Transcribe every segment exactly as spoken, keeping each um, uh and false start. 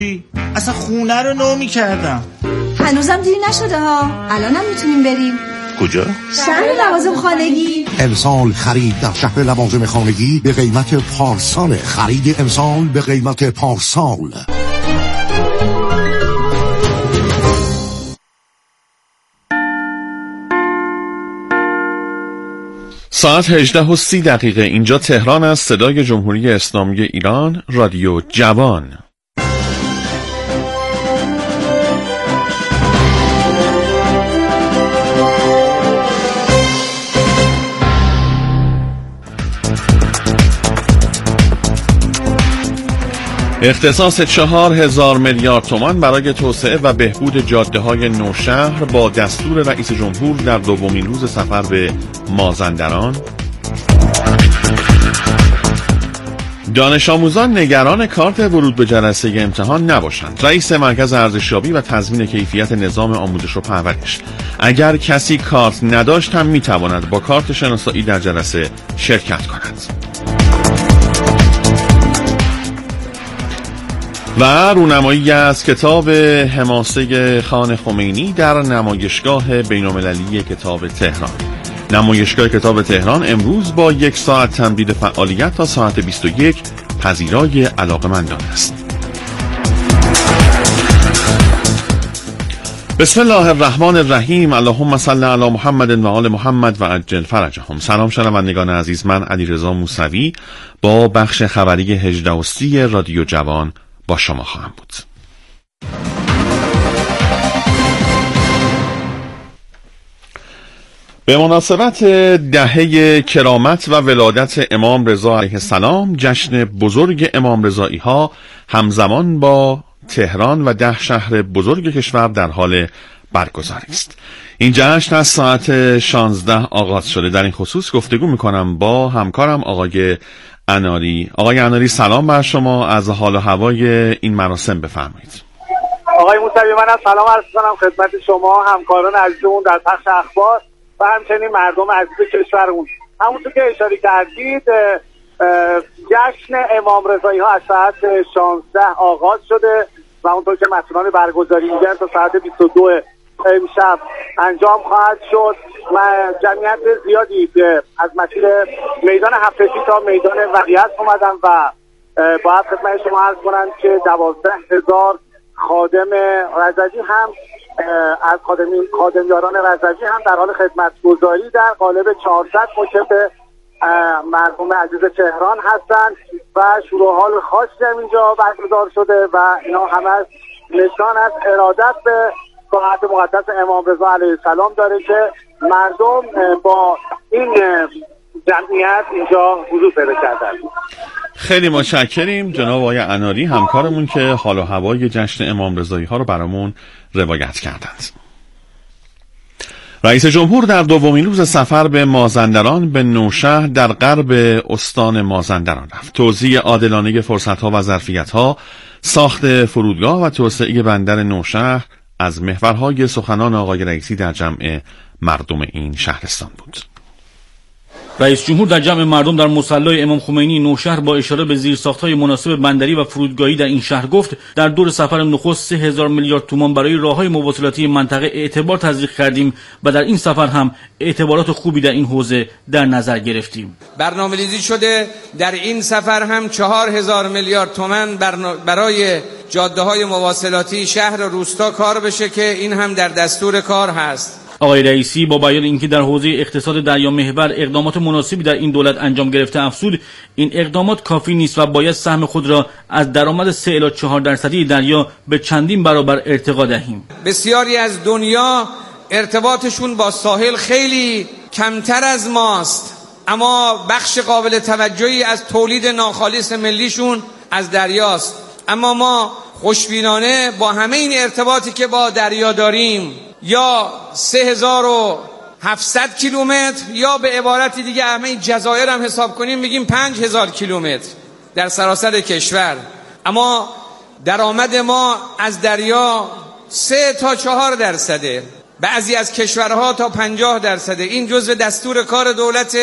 اصلا خونه رو نو میکردم. هنوزم دیر نشده ها، الانم میتونیم بریم. کجا؟ شهر لوازم خانگی. امسال خرید در شهر لوازم خانگی به قیمت پارسال. خرید امسال به قیمت پارسال. ساعت هجده و سی دقیقه اینجا تهران است. صدای جمهوری اسلامی ایران، رادیو جوان. اختصاص چهار هزار میلیارد تومان برای توسعه و بهبود جاده‌های نوشهر با دستور رئیس جمهور در دومین روز سفر به مازندران. دانش آموزان نگران کارت ورود به جلسه امتحان نباشند. رئیس مرکز ارزشیابی و تضمین کیفیت نظام آموزش و پرورش: اگر کسی کارت نداشت هم میتواند با کارت شناسایی در جلسه شرکت کند. و رونمایی از کتاب حماسه خان خمینی در نمایشگاه بین‌المللی کتاب تهران. نمایشگاه کتاب تهران امروز با یک ساعت تمدید فعالیت تا ساعت بیست و یک پذیرای علاقه‌مندان است. بسم الله الرحمن الرحیم. اللهم صل علی محمد و آل محمد و عجل فرجهم. سلام شنوندگان عزیز، من علیرضا موسوی با بخش خبری هجده و سی رادیو جوان با شما خواهم بود. به مناسبت دهه کرامت و ولادت امام رضا علیه السلام، جشن بزرگ امام رضایی ها همزمان با تهران و ده شهر بزرگ کشور در حال برگزاری است. این جشن از ساعت شانزده آغاز شده. در این خصوص گفتگو میکنم با همکارم آقای اناری. آقای اناری سلام بر شما. از حال و هوای این مراسم بفرمایید. آقای موسوی، من سلام عرض می‌کنم خدمت شما، همکاران عزیزمون در پخش اخبار و همچنین مردم عزیز کشورمون. همونطور که اشاره کردید جشن امام رضایی ها از ساعت شانزده آغاز شده و اونطور که مسئولان برگزاری میگن تا ساعت بیست و دو امشب انجام خواهد شد و جمعیت زیادی از مسیر میدان هفت‌پی تا میدان ولیعصر اومدن و باید خدمت شما عرض کنم که دوازده هزار خادم رضوی هم از خادمین خادمیاران رضوی هم در حال خدمتگزاری در قالب چهارصد مکب مردم عزیز تهران هستند و شروع حال خاصی هم اینجا برگزار شده و اینا همه نشان از ارادت به ساعت مقدس امام رضا علیه السلام داره که مردم با این جمعیت اینجا حضور پیدا کردن. خیلی متشکریم جناب آقای اناری، همکارمون که حال و هوای جشن امام رضایی ها رو برامون روایت کردند. رئیس جمهور در دومین روز سفر به مازندران به نوشهر در غرب استان مازندران رفت. توزیع عادلانه فرصت‌ها و ظرفیت‌ها، ساخت فرودگاه و توسعه بندر نوشهر از محورهای سخنان آقای رئیسی در جمع مردم این شهرستان بود. رئیس جمهور در جمع مردم در مصلی امام خمینی نوشهر با اشاره به زیرساخت‌های مناسب بندری و فرودگاهی در این شهر گفت در دور سفر نخست سه هزار میلیارد تومان برای راه‌های مواصلاتی منطقه اعتبار تزریق کردیم و در این سفر هم اعتبارات خوبی در این حوزه در نظر گرفتیم. برنامه‌ریزی شده در این سفر هم چهار هزار میلیارد تومان برای جاده‌های مواصلاتی شهر و روستا کار بشه که این هم در دستور کار هست. آقای رئیسی با بیان اینکه در حوزه اقتصاد دریا محور اقدامات مناسبی در این دولت انجام گرفته افزود این اقدامات کافی نیست و باید سهم خود را از درآمد سه الی چهار درصدی دریا به چندین برابر ارتقا دهیم. بسیاری از دنیا ارتباطشون با ساحل خیلی کمتر از ماست، اما بخش قابل توجهی از تولید ناخالص ملیشون از دریاست. اما ما خوشبینانه با همه این ارتباطی که با دریا داریم، یا سه هزار و هفتصد کیلومتر یا به عبارتی دیگه همه این جزایر هم حساب کنیم میگیم پنج هزار کیلومتر در سراسر کشور، اما درآمد ما از دریا سه تا چهار درصده، بعضی از کشورها تا پنجاه درصده. این جزء دستور کار دولته،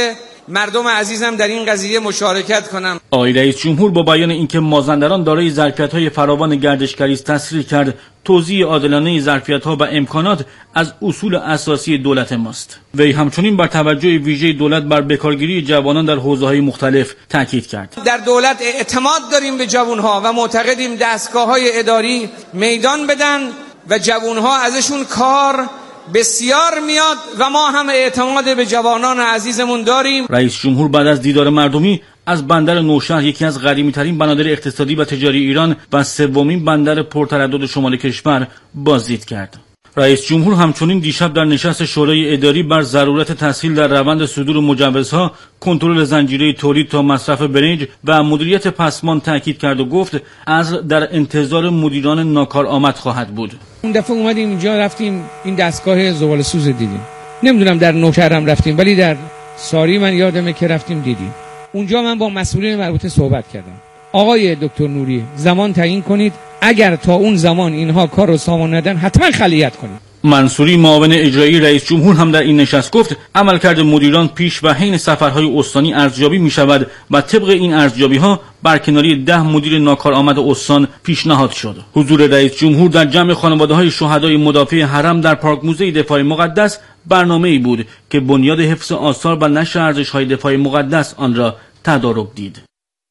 مردم عزیزم در این قضیه مشارکت کنم. آقای رئیس جمهور با بیان اینکه مازندران دارای ظرفیت‌های فراوان گردشگری است تصریح کرد توزیع عادلانه ظرفیت‌ها و امکانات از اصول اساسی دولت ماست. وی همچنین بر توجه ویژه دولت بر بکارگیری جوانان در حوزه‌های مختلف تاکید کرد. در دولت اعتماد داریم به جوانها و معتقدیم دستگاه‌های اداری میدان بدن و جوانها ازشون کار بسیار میاد و ما هم اعتماد به جوانان عزیزمون داریم. رئیس جمهور بعد از دیدار مردمی از بندر نوشهر، یکی از قدیمی‌ترین بنادر اقتصادی و تجاری ایران و سومین بندر پرتردد شمال کشور، بازدید کرد. رئیس جمهور همچنین دیشب در نشست شورای اداری بر ضرورت تسهیل در روند صدور مجوزها، کنترل زنجیره تولید تا مصرف برنج و مدیریت پسمان تاکید کرد و گفت از در انتظار مدیران ناکارآمد خواهد بود. اون دفعه اومدیم اینجا، رفتیم این دستگاه زباله سوز دیدیم. نمیدونم در نوشهر هم رفتیم، ولی در ساری من یادمه که رفتیم دیدیم. اونجا من با مسئولین مربوطه صحبت کردم. آقای دکتر نوری، زمان تعیین کنید، اگر تا اون زمان اینها کار رو سامان ندن حتما خلیت کنید. منصوری، معاون اجرایی رئیس جمهور، هم در این نشست گفت عملکرد مدیران پیش و حین سفرهای استانی ارزیابی می شود و طبق این ارزیابی ها برکناری ده مدیر ناکارآمد استان پیشنهاد شد. حضور رئیس جمهور در جمع خانواده های شهدای مدافع حرم در پارک موزه دفاع مقدس برنامه‌ای بود که بنیاد حفظ آثار و نشر ارزش‌های دفاع مقدس آن را تدارک دید.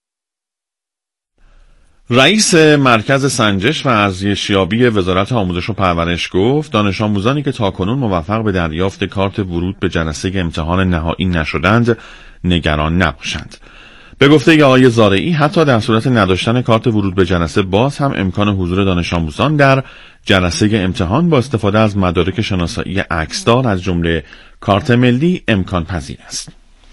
رئیس مرکز سنجش و ارزیابی وزارت آموزش و پرورش گفت دانش آموزانی که تاکنون موفق به دریافت کارت ورود به جلسه امتحان نهایی نشدند نگران نباشند. به گفته آقای زارعی حتی در صورت نداشتن کارت ورود به جلسه باز هم امکان حضور دانش آموزان در جلسه امتحان با استفاده از مدارک شناسایی عکسدار از جمله کارت ملی امکان پذیر است.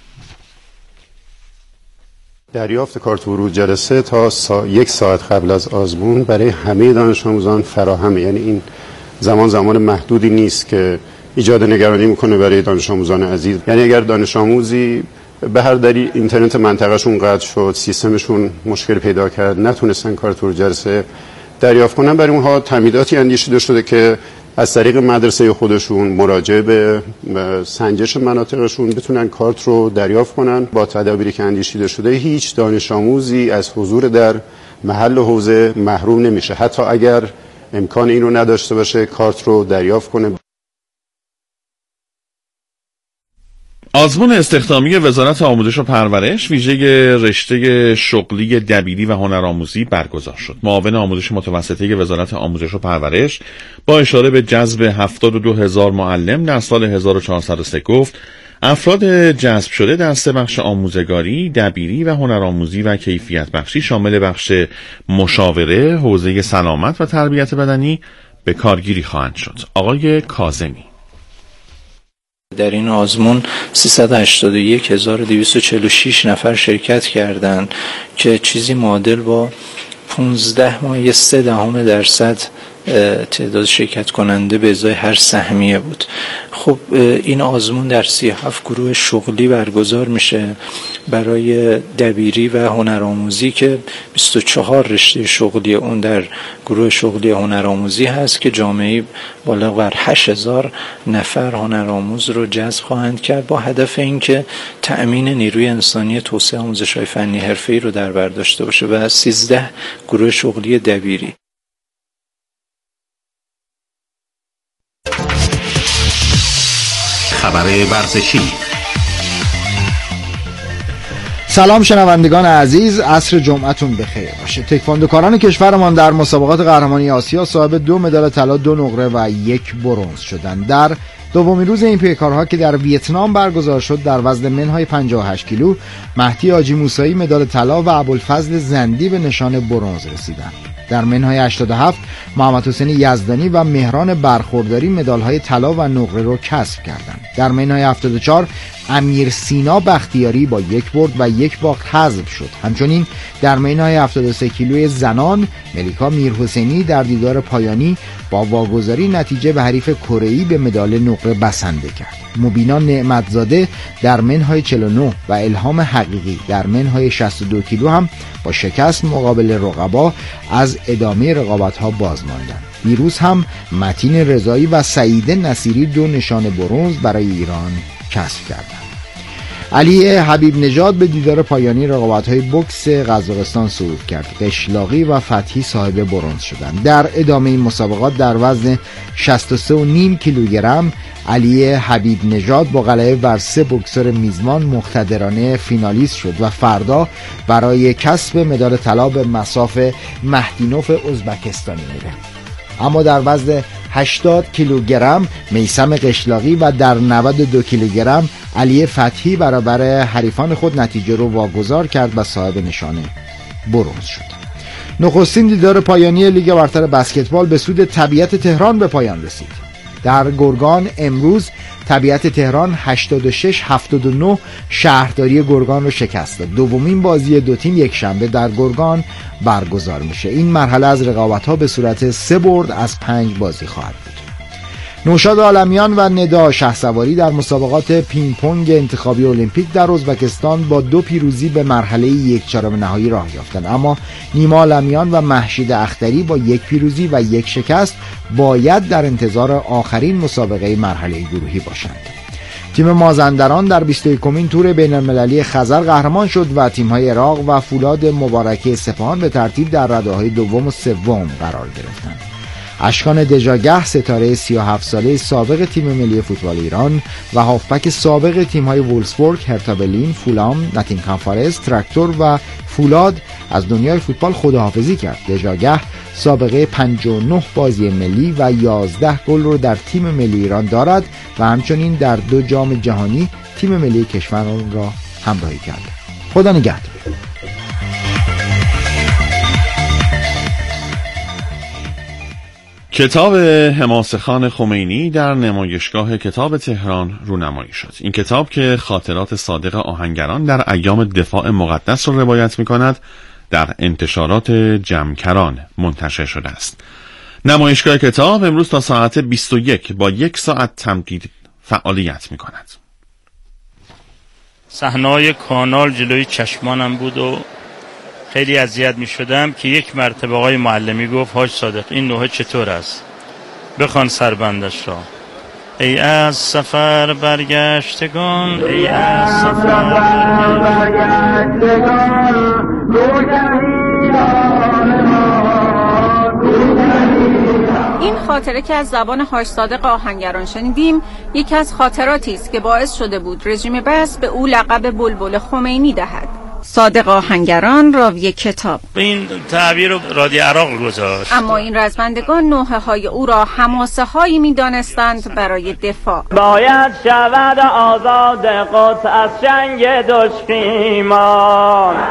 دریافت کارت ورود جلسه تا سا... یک ساعت قبل از آزمون برای همه دانش آموزان فراهمه، یعنی این زمان زمان محدودی نیست که ایجاد نگرانی میکنه برای دانش آموزان عزیز. یعنی اگر دانش آموزی به هر دلیل اینترنت منطقهشون قطع شد، سیستمشون مشکل پیدا کرد، نتونستن کارت ورود جلسه دریافت کنن، برای اونها تمهیداتی اندیشیده شده که از طریق مدرسه خودشون مراجعه به سنجش مناطقشون بتونن کارت رو دریافت کنن. با تدابیری که اندیشیده شده هیچ دانش آموزی از حضور در محل حوزه محروم نمیشه، حتی اگر امکان این رو نداشته باشه کارت رو دریافت کنه. آزمون استخدامی وزارت آموزش و پرورش ویژه رشته شغلی دبیری و هنرآموزی برگزار شد. معاون آموزش متوسطه وزارت آموزش و پرورش با اشاره به جذب هفتاد و دو هزار معلم در سال هزار و چهارصد و سه گفت افراد جذب شده در سه بخش آموزگاری، دبیری و هنرآموزی و کیفیت بخشی شامل بخش مشاوره، حوزه سلامت و تربیت بدنی به کارگیری خواهند شد. آقای کاظمی: در این آزمون سیصد و هشتاد و یک هزار و دویست و چهل و شش نفر شرکت کردند که چیزی معادل با پانزده ممیز سه دهم درصد تعداد شرکت کننده به ازای هر سهمیه بود. خب این آزمون در سی و هفت گروه شغلی برگزار میشه برای دبیری و هنرآموزی که بیست و چهار رشته شغلی اون در گروه شغلی هنرآموزی هست که جامعه بالغ بر هشت هزار نفر هنرآموز رو جذب خواهند کرد با هدف اینکه تأمین نیروی انسانی توسعه آموزش‌های فنی حرفه‌ای رو در بر داشته باشه و سیزده گروه شغلی دبیری. خبر ورزشی. سلام شنوندگان عزیز، عصر جمعتون بخیر باشه. تکواندوکاران کشورمان در مسابقات قهرمانی آسیا صاحب دو مدال طلا، دو نقره و یک برنز شدند. در دومین روز این پیکارها که در ویتنام برگزار شد در وزن منهای پنجاه و هشت کیلو، مهدی حاجی موسایی مدال طلا و ابوالفضل زندی به نشان برنز رسیدند. در منهای هشتاد و هفت محمد حسین یزدانی و مهران برخورداری مدال‌های طلا و نقره را کسب کردند. در منهای هفتاد و چهار امیر سینا بختیاری با یک برد و یک باخت حذف شد. همچنین در منهای هفتاد و سه کیلوی زنان ملیکا میرحسینی در دیدار پایانی با واگذاری نتیجه به حریف کره‌ای به مدال نقره بسنده کرد. مبینا نعمتزاده در منهای چهل و نه و الهام حقیقی در منهای شصت و دو کیلو هم با شکست مقابل رقبا از ادامه رقابت‌ها باز ماندند. دیروز هم متین رضایی و سعید نصیری دو نشان برنز برای ایران کسب کردند. علی حبیب نژاد به دیدار پایانی رقابت‌های بوکس قزاقستان صعود کرد. قشلاقی و فتحی صاحب برنز شدند. در ادامه این مسابقات در وزن شصت و سه و نیم کیلوگرم علی حبیب نژاد با غلبه بر سه بوکسور میزبان مقتدرانه فینالیست شد و فردا برای کسب مدال طلا به مصاف مهدینوف ازبکستانی میره. اما در وزن هشتاد کیلوگرم میثم قشلاقی و در نود و دو کیلوگرم علی فتحی برابر حریفان خود نتیجه رو واگذار کرد و صاحب نشانه برنز شد. نخستین دیدار پایانی لیگ برتر بسکتبال به سود طبیعت تهران به پایان رسید. در گرگان امروز طبیعت تهران هشتاد و شش هفتاد و نه شهرداری گرگان رو شکست داد. دومین بازی دو تیم یک شنبه در گرگان برگزار میشه. این مرحله از رقابت‌ها به صورت سه برد از پنج بازی خواهد بود. نوشاد عالمیان و ندا شهسواری در مسابقات پینگ پونگ انتخابی المپیک در ازبکستان با دو پیروزی به مرحله یک چهارم نهایی راه یافتند، اما نیما عالمیان و مهشید اختری با یک پیروزی و یک شکست باید در انتظار آخرین مسابقه مرحله گروهی باشند. تیم مازندران در بیست و یکمین تور بین المللی خزر قهرمان شد و تیم‌های عراق و فولاد مبارکه اصفهان به ترتیب در رده‌های دوم و سوم قرار گرفتند. اشکان دژاگه ستاره سی و هفت ساله سابق تیم ملی فوتبال ایران و هافبک سابق تیم‌های وولفسبورگ، هرتا برلین، فولام، ناتینگهام فارست، تراکتور و فولاد از دنیای فوتبال خداحافظی کرد. دژاگه سابقه پنجاه و نه بازی ملی و یازده گل رو در تیم ملی ایران دارد و همچنین در دو جام جهانی تیم ملی کشور را همراهی کرد. خدا نگهدار. کتاب حماسه‌خان خمینی در نمایشگاه کتاب تهران رونمایی شد. این کتاب که خاطرات صادق آهنگران در ایام دفاع مقدس را روایت می‌کند، در انتشارات جمکران منتشر شده است. نمایشگاه کتاب امروز تا ساعت بیست و یک با یک ساعت تمدید فعالیت می‌کند. صحنه‌های کانال جلوی چشمانم بود و خیلی اذیت می شدم که یک مرتبه آقای معلمی گفت حاج صادق این نوحه چطور است؟ بخوان سربندش را. ای از سفر برگشتگان، ای از سفر برگشتگان، این خاطره که از زبان حاج صادق آهنگران شنیدیم یکی از خاطراتی است که باعث شده بود رژیم بعث به او لقب بلبل خمینی دهد. صادق آهنگران راوی کتاب به این تعبیر رو رادی عراق گذاشت. اما این رزمندگان نوحه های او را حماسه هایی می دانستند برای دفاع. باید شود آزاد قدس از جنگ دشمنان،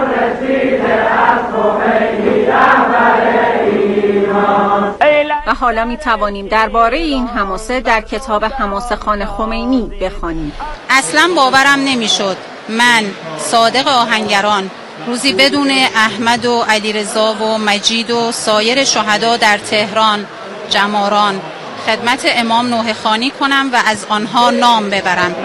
و حالا می توانیم درباره این حماسه در کتاب حماسه خان خمینی بخوانیم. اصلا باورم نمیشد من صادق آهنگران روزی بدون احمد و علیرضا و مجید و سایر شهدا در تهران جماران خدمت امام نوحه خوانی کنم و از آنها نام ببرم.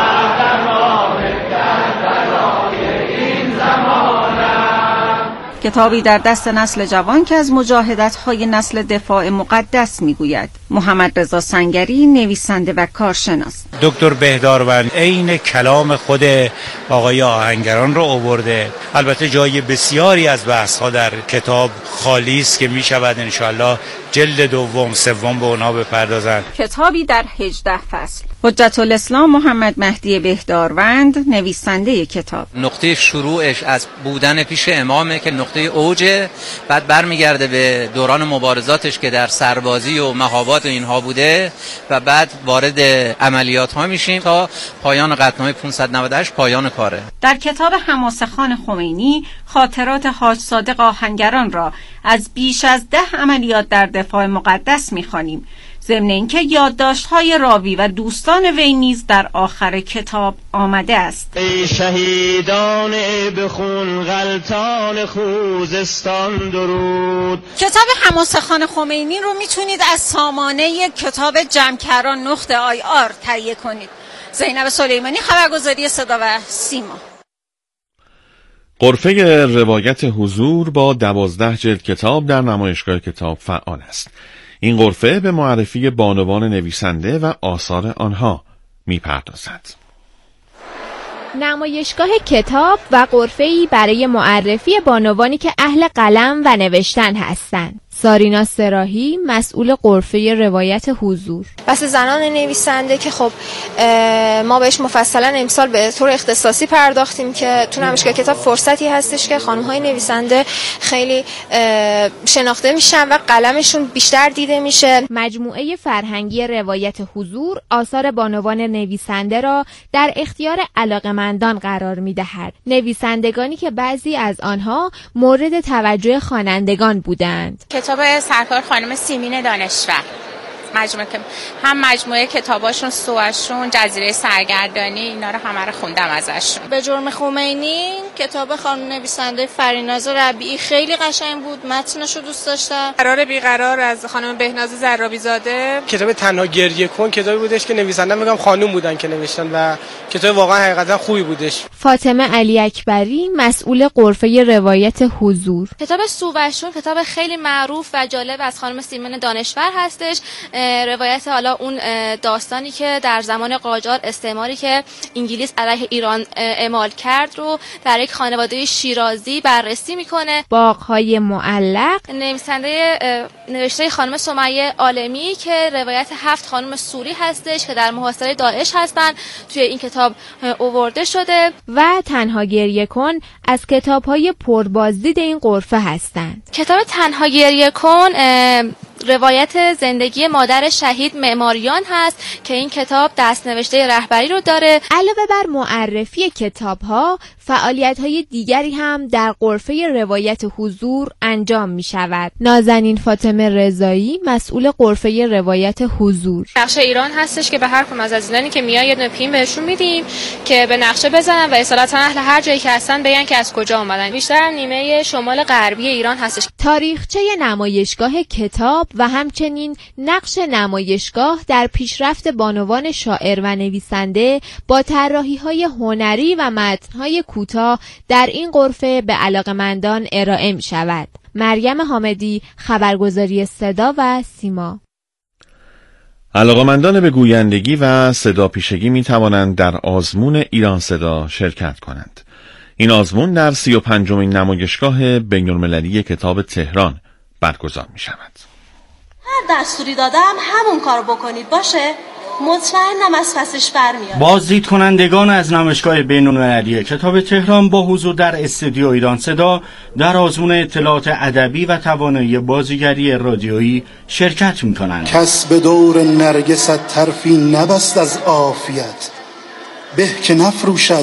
کتابی در دست نسل جوان که از مجاهدت‌های نسل دفاع مقدس می‌گوید. محمد رضا سنگری نویسنده و کارشناس. دکتر بهداروند عین کلام خود آقای آهنگران رو آورده. البته جای بسیاری از بحث‌ها در کتاب خالی است که می‌شود ان شاءالله جلد دوم سوم به اونها بپردازند. کتابی در هجده فصل. حجت الاسلام محمد مهدی بهداروند نویسنده کتاب. نقطه شروعش از بودن پیش امامه که نقطه اوجه، بعد برمیگرده به دوران مبارزاتش که در سربازی و مهابات و اینها بوده و بعد وارد عملیات ها میشیم تا پایان قطعنامه پانصد و نود و هشت پایان کاره. در کتاب حماسه خان خمینی خاطرات حاج صادق آهنگران را از بیش از ده عملیات در دفاع مقدس میخوانیم، ضمن اینکه یادداشت‌های راوی و دوستان وی نیز در آخر کتاب آمده است. ای شهیدان بخون غلطان خوزستان درود. کتاب حماسه خان خمینی رو میتونید از سامانه کتاب جمکران نقطه آی آر تهیه کنید. زینب سلیمانی، خبرگزاری صدا و سیما. غرفه روایت حضور با دوازده جلد کتاب در نمایشگاه کتاب فعال است. این غرفه به معرفی بانوان نویسنده و آثار آنها می‌پردازد. نمایشگاه کتاب و غرفه‌ای برای معرفی بانوانی که اهل قلم و نوشتن هستند. سارینا سراهی، مسئول غرفه روایت حضور. بس زنان نویسنده که خب ما بهش مفصلا امسال به طور اختصاصی پرداختیم که تو نمایشگاه کتاب فرصتی هستش که خانم‌های نویسنده خیلی شناخته میشن و قلمشون بیشتر دیده میشه. مجموعه فرهنگی روایت حضور آثار بانوان نویسنده را در اختیار علاقه‌مندان قرار میدهد. نویسندگانی که بعضی از آنها مورد توجه خوانندگان بودند. کتاب سرکار خانم سیمین دانشور، مجموعه که هم مجموعه کتاباشون، سواشون، جزیره سرگردانی، اینا رو همه رو خوندم ازشون. به جرم خمینی کتاب خانم نویسنده فریناز ربیعی خیلی قشنگ بود، متنش رو دوست داشتم. قرار بیقرار از خانم بهناز زرابی زاده. کتاب تنها گریه کن کتابی بودش که نویسنده میگم خانم بودن که نوشتن و کتاب واقعا حقیقتا خوبی بودش. فاطمه علی اکبری، مسئول غرفه روایت حضور. کتاب سواشون کتاب خیلی معروف و جالب از خانم سیمین دانشور هستش. روایت حالا اون داستانی که در زمان قاجار استعماری که انگلیس علیه ایران اعمال کرد رو در یک خانواده شیرازی بررسی میکنه. باغ‌های معلق، نویسنده نوشته خانم سمیه عالمی که روایت هفت خانم سوری هستش که در محاصره داعش هستن توی این کتاب آورده شده. و تنها گریه کن از کتاب‌های پربازدید این غرفه هستند. کتاب تنها گریه کن روایت زندگی مادر شهید معماریان هست که این کتاب دستنوشته رهبری رو داره. علاوه بر معرفی کتاب‌ها، فعالیت‌های دیگری هم در غرفه روایت حضور انجام می‌شود. نازنین فاطمه رضایی، مسئول غرفه روایت حضور. نقشه ایران هستش که به هر کدوم از عزیزانی که میاد یه دونه پین بهشون میدیم که به نقشه بزنن و اصالتا اهل هر جایی که هستن بگن که از کجا اومدن. بیشتر نیمه شمال غربی ایران هستش. تاریخچه نمایشگاه کتاب و همچنین نقش نمایشگاه در پیشرفت بانوان شاعر و نویسنده با طراحی‌های هنری و متن‌های کوتاه در این غرفه به علاقه‌مندان ارائه می‌شود. مریم حامدی، خبرگزاری صدا و سیما. علاقه‌مندان به گویندگی و صدا پیشگی می توانند در آزمون ایران صدا شرکت کنند. این آزمون در سی و پنجمین نمایشگاه بین‌المللی کتاب تهران برگزار می شود. هر دستوری دادم همون کارو بکنید باشه؟ مطمئنم از پسش برمیاد. بازدید کنندگان از نمایشگاه بین‌المللی کتاب تهران با حضور در استودیو ایران صدا در آزمون اطلاعات ادبی و توانایی بازیگری رادیویی شرکت می‌کنند. کس به دور نرگست طرفی نبست از عافیت، به که نفروشد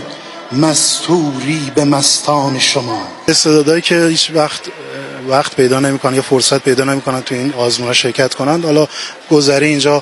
مستوری به مستان شما. استعدادایی که هیچ وقت وقت پیدا نمی‌کنن یا فرصت پیدا نمی‌کنن تو این آزمون‌ها شرکت کنند، حالا گذری اینجا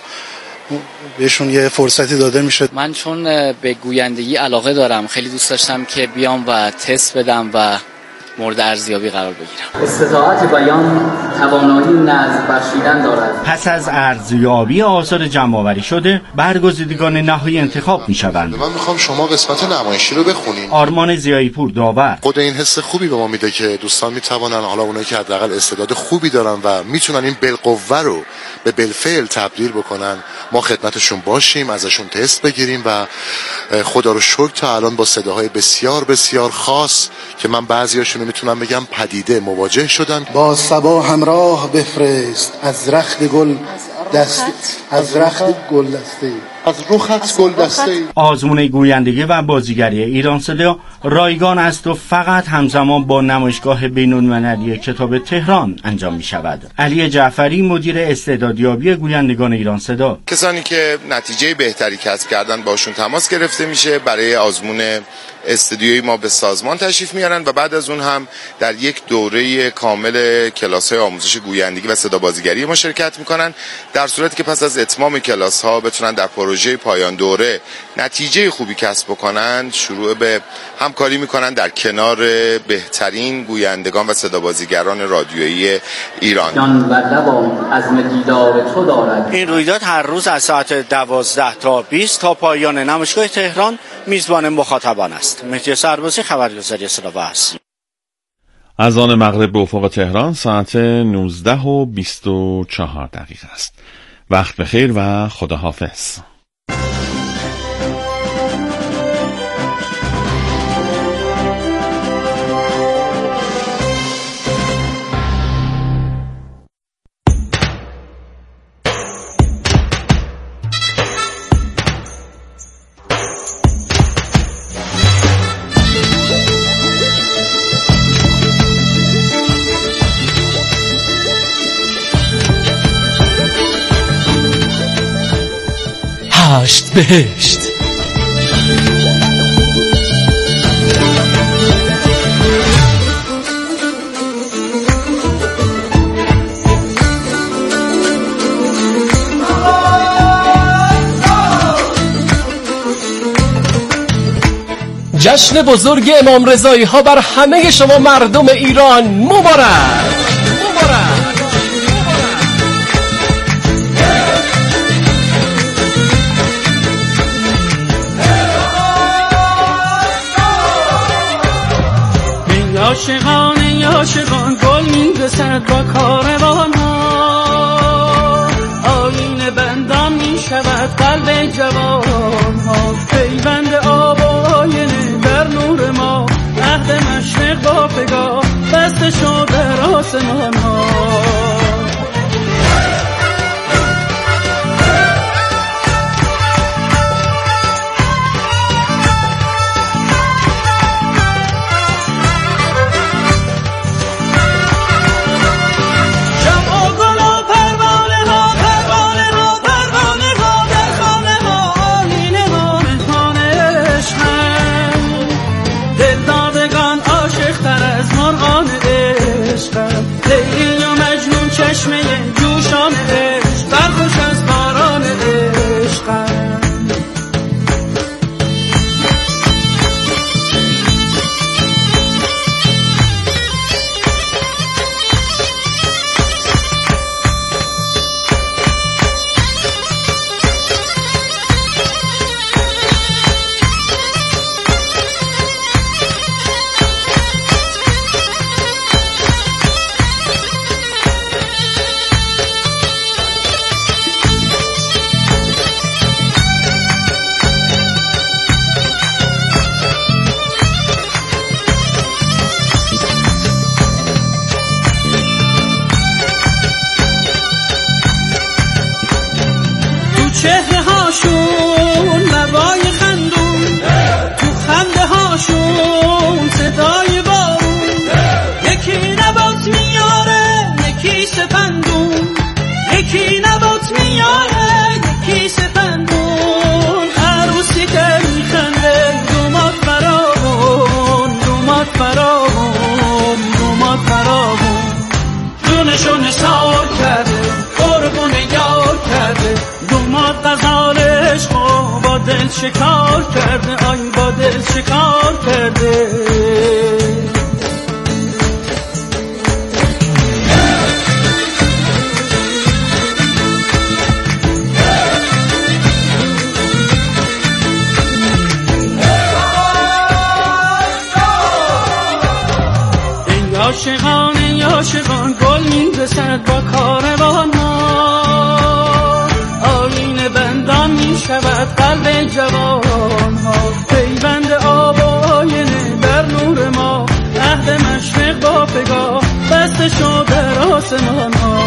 بهشون یه فرصتی داده میشه. من چون به گویندگی علاقه دارم، خیلی دوست داشتم که بیام و تست بدم و مورد ارزیابی قرار بگیرم. استطاعت بیان توانایی نظم بخشیدن دارد. پس از ارزیابی آثار جمع‌آوری شده، برگزیدگان نهایی انتخاب می‌شوند. من می‌خوام شما قسمت نمایشی رو بخونین. آرمان زیایی پور داور. خود این حس خوبی به ما میده که دوستان میتوانن، حالا اونایی که حداقل استعداد خوبی دارن و میتونن این بالقوه رو به بالفعل تبدیل بکنن، ما خدمتشون باشیم، ازشون تست بگیریم و خدا رو شکر تا الان با صداهای بسیار بسیار خاص که من بعضیاشون میتونم بگم پدیده مواجه شدن. با صبا همراه بفرست از رخت گل دست از رخت گل دسته از رخت گل دسته. آزمون گویندگی و بازیگری ایران صدا رایگان است و فقط همزمان با نمایشگاه بین‌المللی کتاب تهران انجام می شود. علی جعفری، مدیر استعدادیابی گویندگان ایران صدا. کسانی که نتیجه بهتری کسب کردن باشون تماس گرفته میشه، برای آزمون استودیوی ما به سازمان تشریف میارن و بعد از اون هم در یک دوره کامل کلاس‌های آموزش گویندگی و صدا بازیگری ما شرکت میکنن، در صورتی که پس از اتمام کلاس‌ها بتونن در پروژه پایان دوره نتیجه خوبی کسب بکنن، شروع به همکاری میکنن در کنار بهترین گویندگان و صدا بازیگران رادیویی ایران. جان و لبم عزم دیدار تو دارد. این رویداد هر روز از ساعت دوازده تا بیست تا پایان نمایشگاه تهران میزبان مخاطبان است. مهدی سربازی، خبرگزاری صدا و سیما. از آن مغرب به افق تهران ساعت نوزده و بیست و چهار دقیقه است. وقت بخیر و خداحافظ. هشت بهشت. جشن بزرگ امام رضایی ها بر همه شما مردم ایران مبارک. مبارک. این عاشقان این عاشقان گل میرسد با کاروان ها، آیین بندان می شود قلب جوان ها، پیوند آب و آینه در نور ما، عهد مشرق با پگاه بسته شد در آسمان ها. چشمه جوشان عشق برخوش از باران عشقم. چهره هاشون لبای خندون، تو خنده هاشون صدای بارون، یکی نبات میاره یکی سپندون، یکی نبات میاره یکی سپندون، عروسی که میخنده دومات فراون، دومات فراون، دومات فراون، جونشون سال کرده قربون یار کرده، دومات غزال عشقو با دل شکار کرده، آی با دل شکار کرده. این عاشقان این عاشقان گل میرسد با کاروان ها، آیین بندان می شود قلب جوان ها، پیوند آب و آینه در نور ما، عهد مشرق با پگاه بسته شد در آسمان ها.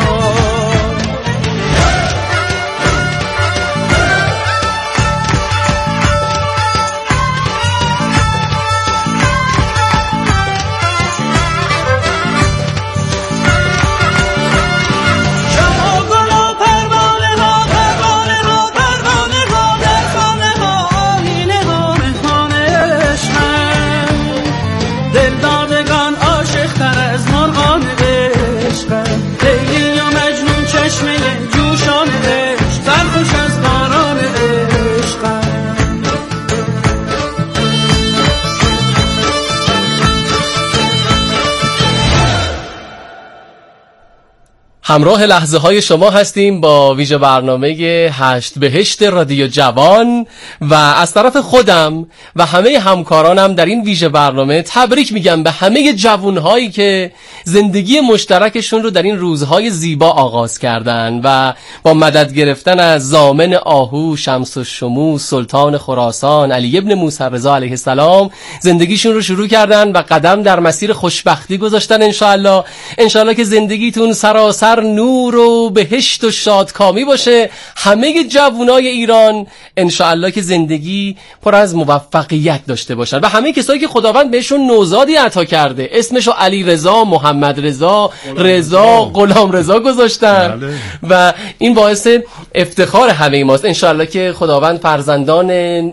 همراه لحظه های شما هستیم با ویژه برنامه هشت بهشت رادیو جوان و از طرف خودم و همه همکارانم در این ویژه برنامه تبریک میگم به همه جوانهایی که زندگی مشترکشون رو در این روزهای زیبا آغاز کردن و با مدد گرفتن از ضامن آهو، شمس الشموس، سلطان خراسان، علی ابن موسی رضا علیه السلام زندگیشون رو شروع کردن و قدم در مسیر خوشبختی گذاشتن. انشاءالله انشاءالله که زندگیتون سراسر پر نور و بهشت و شادکامی باشه. همه جوانای ایران انشاءالله که زندگی پر از موفقیت داشته باشن و همه کسایی که خداوند بهشون نوزادی عطا کرده، اسمشو علی رضا، محمد رضا، رضا، غلام رضا گذاشتن و این باعث افتخار همه ماست. انشاءالله که خداوند فرزندان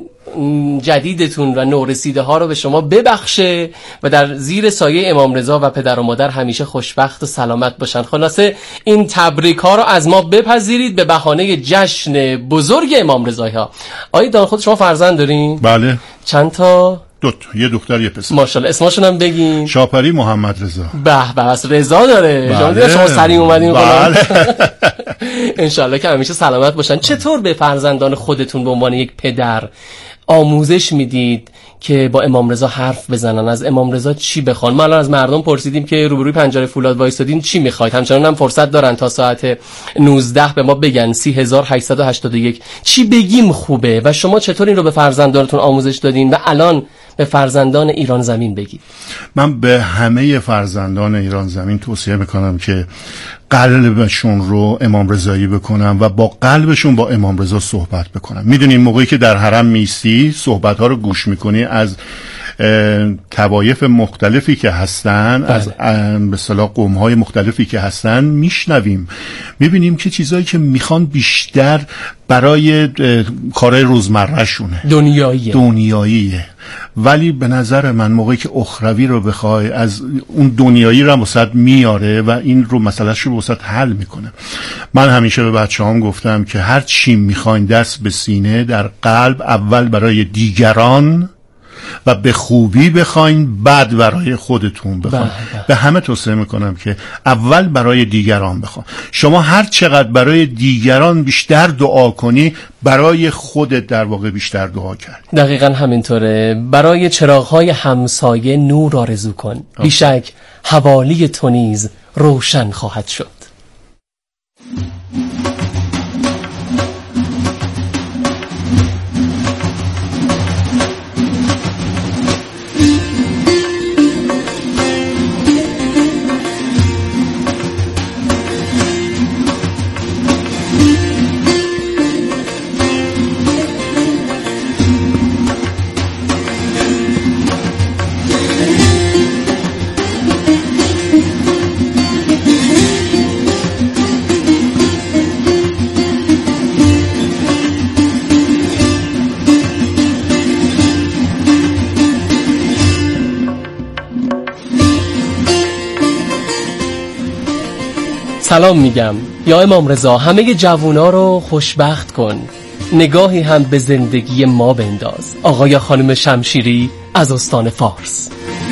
جدیدتون و نورسیده ها رو به شما ببخشه و در زیر سایه امام رضا و پدر و مادر همیشه خوشبخت و سلامت باشن. خلاصه این تبریک ها رو از ما بپذیرید به بهانه جشن بزرگ امام رضایی ها. آقای دان خود شما فرزند دارین؟ بله. چند تا؟ دو تا، یه دختر یه پسر. ماشاءالله. اسمشون هم بگین. شاپری محمد رضا. به به، بس رضا داره. بله. شما دیدین شما سریع اومدین. بله. انشالله که همیشه سلامت باشن. چطور به فرزندان خودتون به عنوان یک پدر آموزش میدید که با امام رضا حرف بزنن، از امام رضا چی بخوان؟ ما الان از مردم پرسیدیم که روبروی پنجره فولاد وایسادین چی میخواید، همچنان هم فرصت دارن تا ساعت نوزده به ما بگن. سی هزار و هشتصد و هشتاد و یک چی بگیم خوبه و شما چطور این رو به فرزندانتون آموزش دادین و الان به فرزندان ایران زمین بگید؟ من به همه فرزندان ایران زمین توصیه میکنم که قلبشون رو امام رضایی بکنن و با قلبشون با امام رضا صحبت بکنن. میدونی موقعی که در حرم میستی صحبت ها رو گوش میکنی از توایف مختلفی که هستن، بله. از به اصطلاح قوم های مختلفی که هستن میشنویم، میبینیم که چیزایی که میخوان بیشتر برای کارهای روزمره شونه، دنیاییه دنیاییه ولی به نظر من موقعی که اخروی رو بخوای از اون دنیایی رو واسط میاره و این رو مسئلهش رو واسط حل میکنه. من همیشه به بچه‌هام گفتم که هر چی میخواین دست به سینه در قلب اول برای دیگران و به خوبی بخواین بعد برای خودتون بخواین. به همه توصیه میکنم که اول برای دیگران بخواین. شما هر چقدر برای دیگران بیشتر دعا کنی برای خودت در واقع بیشتر دعا کرد. دقیقا همینطوره. برای چراغ‌های همسایه نور آرزو کن، بیشک حوالی تو نیز روشن خواهد شد. سلام میگم یا امام رضا، همه جوونا رو خوشبخت کن، نگاهی هم به زندگی ما بنداز. آقا یا خانم شمشیری از استان فارس.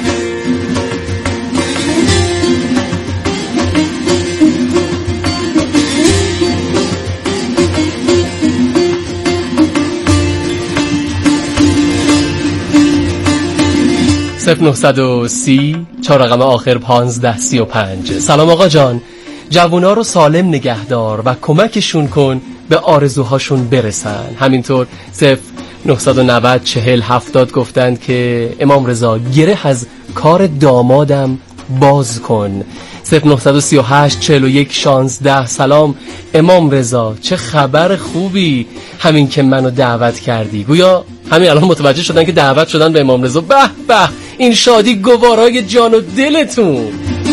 صفر نهصد و سی چهار رقم آخر پانزده سی و پنج. سلام آقا جان، جوونا رو سالم نگهدار و کمکشون کن به آرزوهاشون برسن. همینطور صفر نهصد و نود چهل هفتاد گفتند که امام رضا گره از کار دامادم باز کن. صفر نهصد و سی و هشت چهل و یک شانزده سلام امام رضا، چه خبر خوبی، همین که منو دعوت کردی. گویا همین الان متوجه شدن که دعوت شدن به امام رضا. به به، این شادی گوارای جان و دلتون.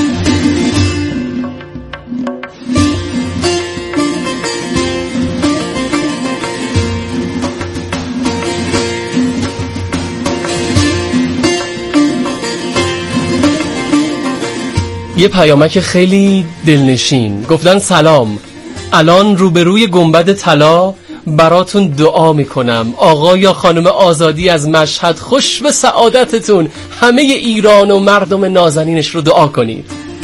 یه پیامک خیلی دلنشین گفتن سلام، الان روبروی گنبد طلا براتون دعا میکنم. آقا یا خانم آزادی از مشهد، خوش به سعادتتون. همه ایران و مردم نازنینش رو دعا کنید.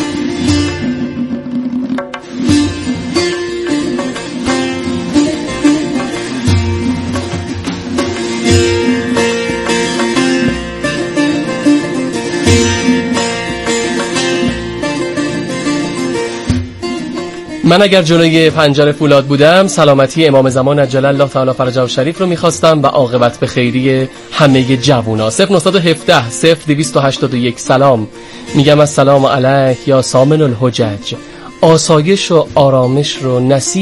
من اگر جلوی پنجره فولاد بودم سلامتی امام زمان عجل الله تعالی فرجه شریف رو میخواستم و عاقبت به خیری همه جوونا. صفر نهصد و هفده صفر دویست و هشتاد و یک سلام میگم السلام علیک یا سامن الحجج، آسایش و آرامش رو نصیب